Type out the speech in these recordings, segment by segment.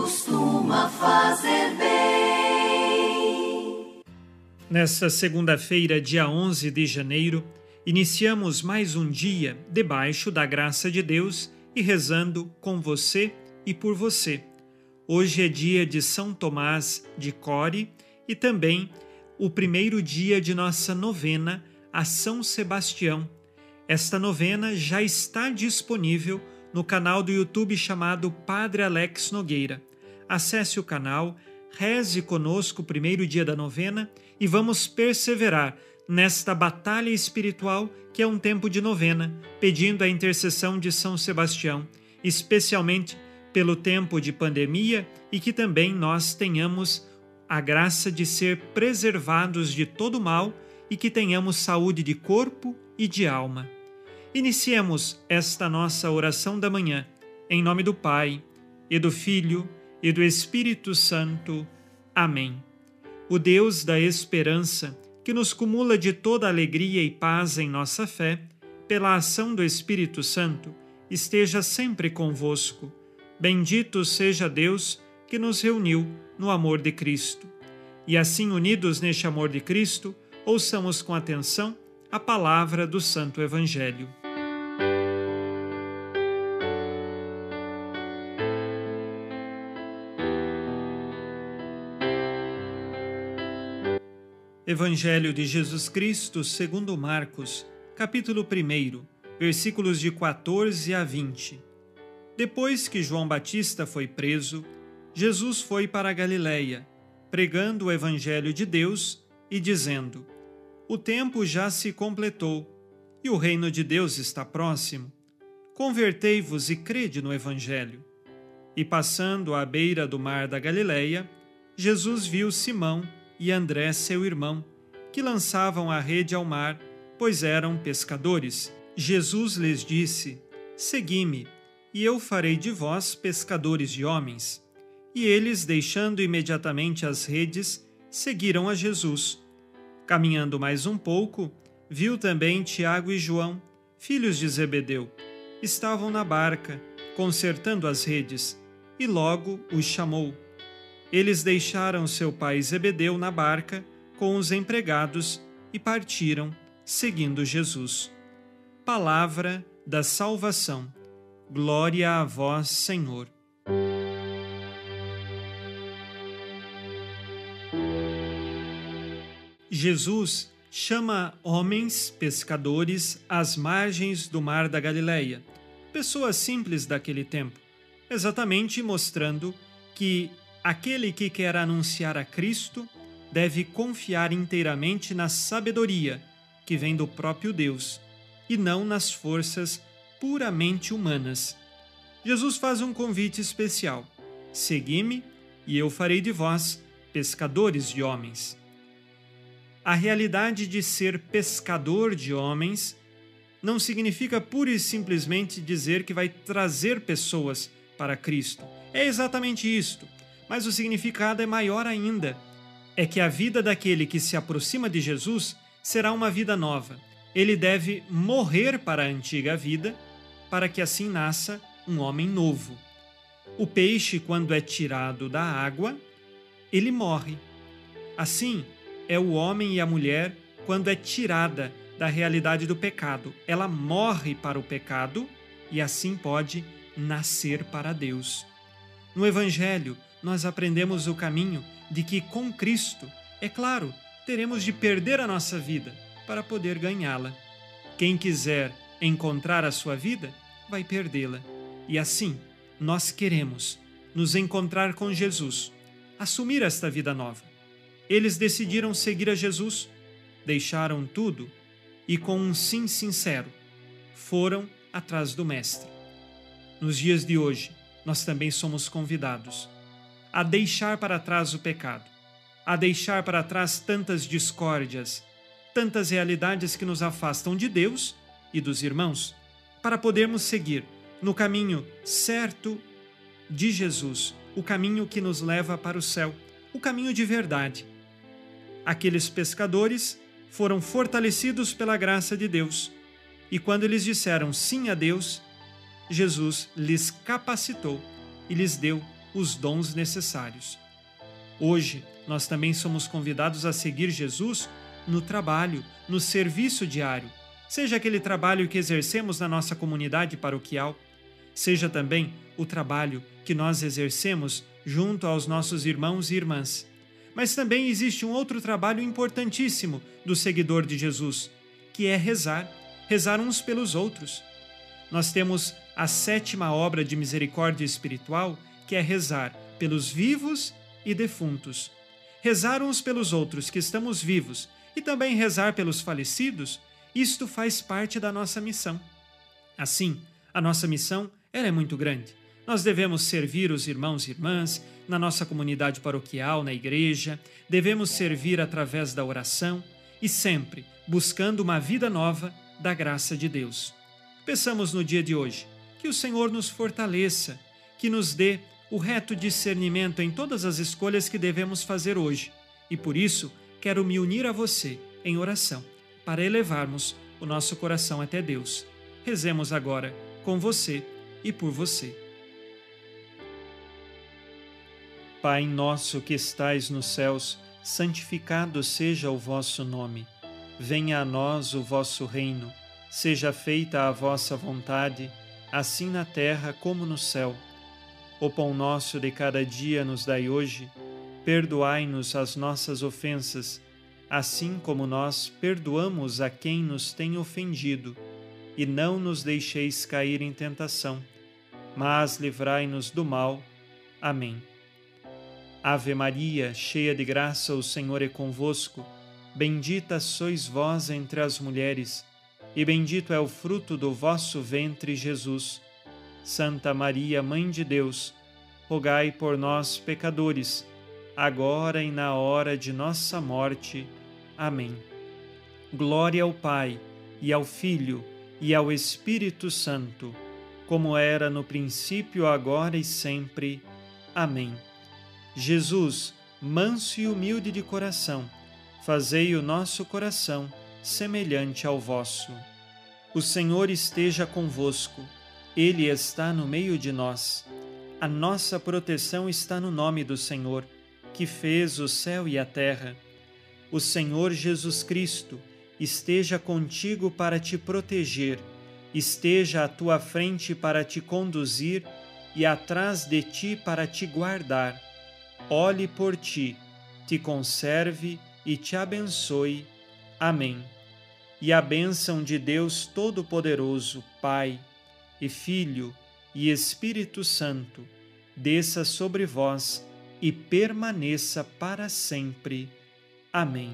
costuma fazer bem. Nesta segunda-feira, dia 11 de janeiro, iniciamos mais um dia debaixo da graça de Deus e rezando com você e por você. Hoje é dia de São Tomás de Core e também o primeiro dia de nossa novena a São Sebastião. Esta novena já está disponível no canal do YouTube chamado Padre Alex Nogueira. Acesse o canal, reze conosco o primeiro dia da novena e vamos perseverar nesta batalha espiritual que é um tempo de novena, pedindo a intercessão de São Sebastião, especialmente pelo tempo de pandemia e que também nós tenhamos a graça de ser preservados de todo mal e que tenhamos saúde de corpo e de alma. Iniciemos esta nossa oração da manhã, em nome do Pai, e do Filho, e do Espírito Santo. Amém. O Deus da esperança, que nos cumula de toda alegria e paz em nossa fé, pela ação do Espírito Santo, esteja sempre convosco. Bendito seja Deus que nos reuniu no amor de Cristo. E assim, unidos neste amor de Cristo, ouçamos com atenção a palavra do Santo Evangelho. Evangelho de Jesus Cristo segundo Marcos, capítulo 1, versículos de 14 a 20. Depois que João Batista foi preso, Jesus foi para a Galiléia, pregando o Evangelho de Deus e dizendo: O tempo já se completou e o reino de Deus está próximo. Convertei-vos e crede no Evangelho. E passando à beira do mar da Galiléia, Jesus viu Simão e André, seu irmão, que lançavam a rede ao mar, pois eram pescadores. Jesus lhes disse: Segui-me, e eu farei de vós pescadores de homens. E eles, deixando imediatamente as redes, seguiram a Jesus. Caminhando mais um pouco, viu também Tiago e João, filhos de Zebedeu. Estavam na barca, consertando as redes, e logo os chamou. Eles deixaram seu pai Zebedeu na barca com os empregados e partiram, seguindo Jesus. Palavra da salvação. Glória a vós, Senhor. Jesus chama homens pescadores às margens do mar da Galileia, pessoas simples daquele tempo, exatamente mostrando que aquele que quer anunciar a Cristo deve confiar inteiramente na sabedoria que vem do próprio Deus e não nas forças puramente humanas. Jesus faz um convite especial: Segui-me e eu farei de vós pescadores de homens. A realidade de ser pescador de homens não significa pura e simplesmente dizer que vai trazer pessoas para Cristo. É exatamente isto. Mas o significado é maior ainda. É que a vida daquele que se aproxima de Jesus será uma vida nova. Ele deve morrer para a antiga vida, para que assim nasça um homem novo. O peixe, quando é tirado da água, ele morre. Assim é o homem e a mulher quando é tirada da realidade do pecado. Ela morre para o pecado e assim pode nascer para Deus. No Evangelho, nós aprendemos o caminho de que com Cristo, é claro, teremos de perder a nossa vida para poder ganhá-la. Quem quiser encontrar a sua vida, vai perdê-la. E assim, nós queremos nos encontrar com Jesus, assumir esta vida nova. Eles decidiram seguir a Jesus, deixaram tudo e, com um sim sincero, foram atrás do Mestre. Nos dias de hoje, nós também somos convidados a deixar para trás o pecado, a deixar para trás tantas discórdias, tantas realidades que nos afastam de Deus e dos irmãos, para podermos seguir no caminho certo de Jesus, o caminho que nos leva para o céu, o caminho de verdade. Aqueles pescadores foram fortalecidos pela graça de Deus, e quando eles disseram sim a Deus, Jesus lhes capacitou e lhes deu os dons necessários. Hoje, nós também somos convidados a seguir Jesus no trabalho, no serviço diário, seja aquele trabalho que exercemos na nossa comunidade paroquial, seja também o trabalho que nós exercemos junto aos nossos irmãos e irmãs. Mas também existe um outro trabalho importantíssimo do seguidor de Jesus, que é rezar uns pelos outros. Nós temos a 7ª obra de misericórdia espiritual, que é rezar pelos vivos e defuntos. Rezar uns pelos outros que estamos vivos e também rezar pelos falecidos, isto faz parte da nossa missão. Assim, a nossa missão ela é muito grande. Nós devemos servir os irmãos e irmãs na nossa comunidade paroquial, na igreja, devemos servir através da oração e sempre buscando uma vida nova da graça de Deus. Peçamos no dia de hoje que o Senhor nos fortaleça, que nos dê o reto discernimento em todas as escolhas que devemos fazer hoje. E por isso, quero me unir a você em oração, para elevarmos o nosso coração até Deus. Rezemos agora com você e por você. Pai nosso que estais nos céus, santificado seja o vosso nome. Venha a nós o vosso reino. Seja feita a vossa vontade, assim na terra como no céu. O pão nosso de cada dia nos dai hoje. Perdoai-nos as nossas ofensas, assim como nós perdoamos a quem nos tem ofendido. E não nos deixeis cair em tentação, mas livrai-nos do mal. Amém. Ave Maria, cheia de graça, o Senhor é convosco. Bendita sois vós entre as mulheres, e bendito é o fruto do vosso ventre, Jesus. Santa Maria, Mãe de Deus, rogai por nós, pecadores, agora e na hora de nossa morte. Amém. Glória ao Pai, e ao Filho, e ao Espírito Santo, como era no princípio, agora e sempre. Amém. Jesus, manso e humilde de coração, fazei o nosso coração semelhante ao vosso. O Senhor esteja convosco, Ele está no meio de nós. A nossa proteção está no nome do Senhor, que fez o céu e a terra. O Senhor Jesus Cristo esteja contigo para te proteger, esteja à tua frente para te conduzir e atrás de ti para te guardar. Olhe por ti, te conserve e te abençoe. Amém. E a bênção de Deus Todo-Poderoso, Pai e Filho e Espírito Santo, desça sobre vós e permaneça para sempre. Amém.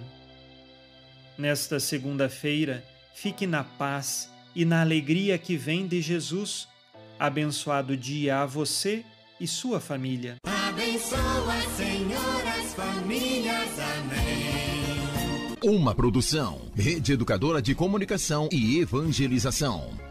Nesta segunda-feira, fique na paz e na alegria que vem de Jesus. Abençoado dia a você e sua família. Abençoa, Senhor, as famílias. Amém. Uma produção, Rede Educadora de Comunicação e Evangelização.